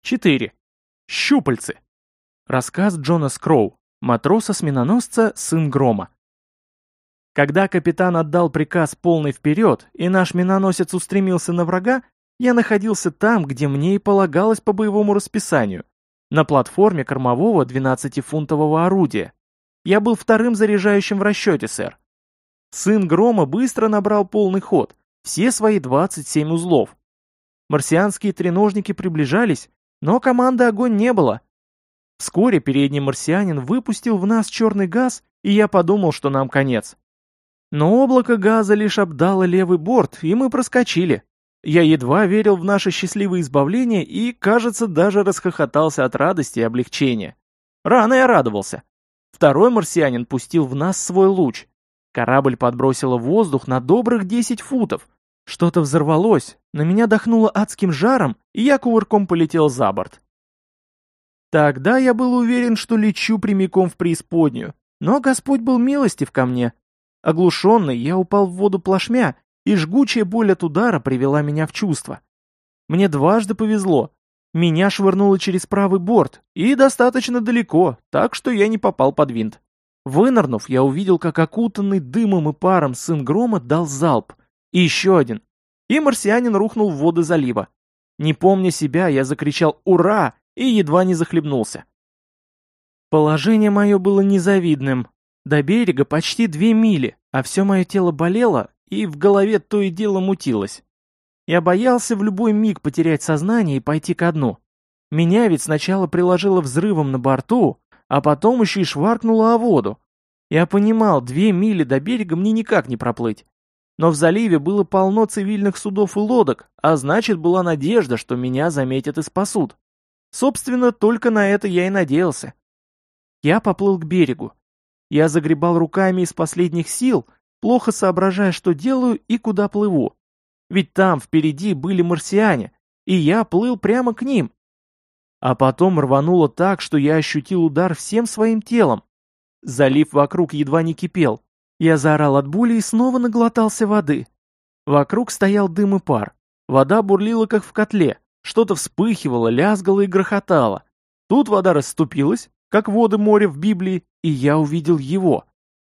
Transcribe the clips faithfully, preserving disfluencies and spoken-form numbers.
четыре. Щупальцы. Рассказ Джона Скроу, матроса-сменоносца «Сын Грома». Когда капитан отдал приказ полный вперед, и наш миноносец устремился на врага, я находился там, где мне и полагалось по боевому расписанию, на платформе кормового двенадцатифунтового орудия. Я был вторым заряжающим в расчете, сэр. «Сын Грома» быстро набрал полный ход, все свои двадцать семь узлов. Марсианские треножники приближались, но команды огонь не было. Вскоре передний марсианин выпустил в нас черный газ, и я подумал, что нам конец. Но облако газа лишь обдало левый борт, и мы проскочили. Я едва верил в наше счастливое избавление и, кажется, даже расхохотался от радости и облегчения. Рано я радовался. Второй марсианин пустил в нас свой луч. Корабль подбросило в воздух на добрых десять футов. Что-то взорвалось, на меня дохнуло адским жаром, и я кувырком полетел за борт. Тогда я был уверен, что лечу прямиком в преисподнюю, но Господь был милостив ко мне. Оглушенный, я упал в воду плашмя, и жгучая боль от удара привела меня в чувство. Мне дважды повезло. Меня швырнуло через правый борт, и достаточно далеко, так что я не попал под винт. Вынырнув, я увидел, как окутанный дымом и паром сын Грома дал залп. И еще один. И марсианин рухнул в воды залива. Не помня себя, я закричал «Ура!» и едва не захлебнулся. Положение мое было незавидным. До берега почти две мили, а все мое тело болело, и в голове то и дело мутилось. Я боялся в любой миг потерять сознание и пойти ко дну. Меня ведь сначала приложило взрывом на борту, а потом еще и шваркнуло о воду. Я понимал, две мили до берега мне никак не проплыть. Но в заливе было полно цивильных судов и лодок, а значит, была надежда, что меня заметят и спасут. Собственно, только на это я и надеялся. Я поплыл к берегу. Я загребал руками из последних сил, плохо соображая, что делаю и куда плыву. Ведь там впереди были марсиане, и я плыл прямо к ним. А потом рвануло так, что я ощутил удар всем своим телом. Залив вокруг едва не кипел. Я заорал от боли и снова наглотался воды. Вокруг стоял дым и пар. Вода бурлила, как в котле. Что-то вспыхивало, лязгало и грохотало. Тут вода расступилась, как воды моря в Библии, и я увидел его.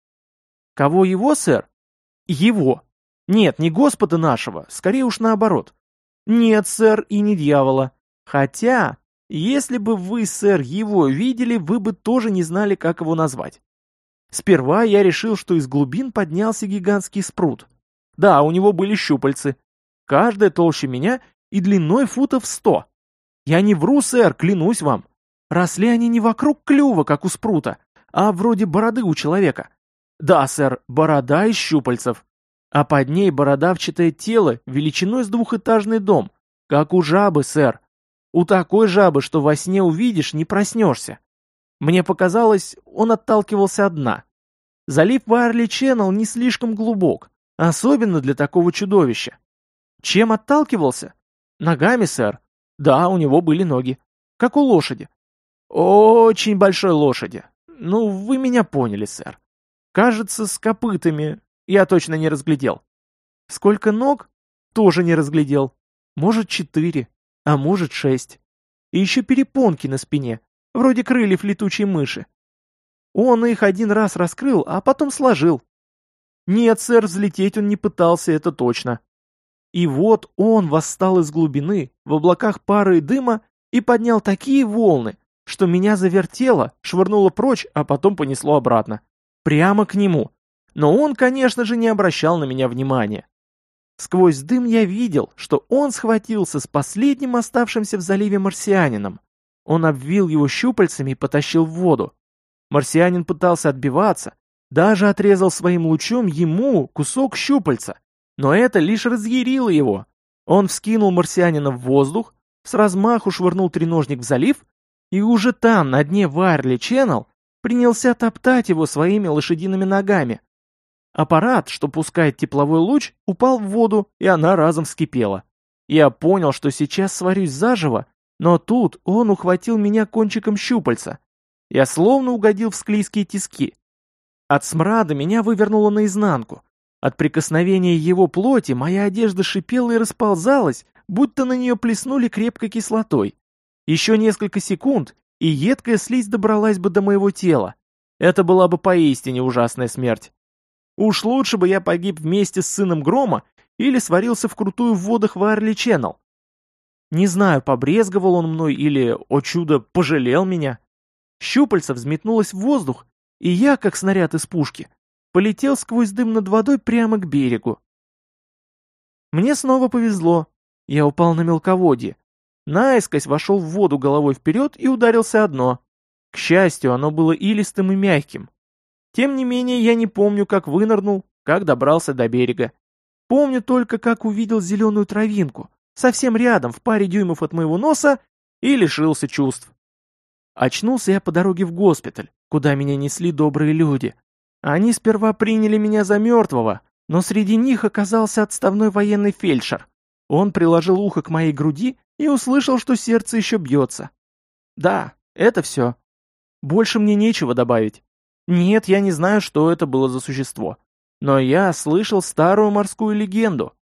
Кого его, сэр? Его. Нет, не Господа нашего, скорее уж наоборот. Нет, сэр, и не дьявола. Хотя, если бы вы, сэр, его видели, вы бы тоже не знали, как его назвать. Сперва я решил, что из глубин поднялся гигантский спрут. Да, у него были щупальцы. Каждая толще меня и длиной футов сто. Я не вру, сэр, клянусь вам. Росли они не вокруг клюва, как у спрута, а вроде бороды у человека. Да, сэр, борода из щупальцев. А под ней бородавчатое тело величиной с двухэтажный дом, как у жабы, сэр. У такой жабы, что во сне увидишь, не проснешься. Мне показалось, он отталкивался от дна. Залив Вайерли Ченнел не слишком глубок, особенно для такого чудовища. Чем отталкивался? Ногами, сэр. Да, у него были ноги. Как у лошади. Очень большой лошади. Ну, вы меня поняли, сэр. Кажется, с копытами. Я точно не разглядел. Сколько ног? Тоже не разглядел. Может, четыре, а может, шесть. И еще перепонки на спине, вроде крыльев летучей мыши. Он их один раз раскрыл, а потом сложил. Нет, сэр, взлететь он не пытался, это точно. И вот он восстал из глубины, в облаках пара и дыма, и поднял такие волны, что меня завертело, швырнуло прочь, а потом понесло обратно. Прямо к нему. Но он, конечно же, не обращал на меня внимания. Сквозь дым я видел, что он схватился с последним оставшимся в заливе марсианином. Он обвил его щупальцами и потащил в воду. Марсианин пытался отбиваться, даже отрезал своим лучом ему кусок щупальца. Но это лишь разъярило его. Он вскинул марсианина в воздух, с размаху швырнул треножник в залив, и уже там, на дне Вайерли Ченнел, принялся топтать его своими лошадиными ногами. Аппарат, что пускает тепловой луч, упал в воду, и она разом вскипела. Я понял, что сейчас сварюсь заживо, но тут он ухватил меня кончиком щупальца. Я словно угодил в склизкие тиски. От смрада меня вывернуло наизнанку. От прикосновения его плоти моя одежда шипела и расползалась, будто на нее плеснули крепкой кислотой. Еще несколько секунд, и едкая слизь добралась бы до моего тела. Это была бы поистине ужасная смерть. Уж лучше бы я погиб вместе с сыном Грома или сварился вкрутую в водах Варли Ченнел. Не знаю, побрезговал он мной или, о чудо, пожалел меня. Щупальце взметнулось в воздух, и я, как снаряд из пушки, полетел сквозь дым над водой прямо к берегу. Мне снова повезло. Я упал на мелководье. Наискось вошел в воду головой вперед и ударился о дно. К счастью, оно было илистым и мягким. Тем не менее, я не помню, как вынырнул, как добрался до берега. Помню только, как увидел зеленую травинку, совсем рядом, в паре дюймов от моего носа, и лишился чувств. Очнулся я по дороге в госпиталь, куда меня несли добрые люди. Они сперва приняли меня за мертвого, но среди них оказался отставной военный фельдшер. Он приложил ухо к моей груди и услышал, что сердце еще бьется. Да, это все. Больше мне нечего добавить. Нет, я не знаю, что это было за существо. Но я слышал старую морскую легенду.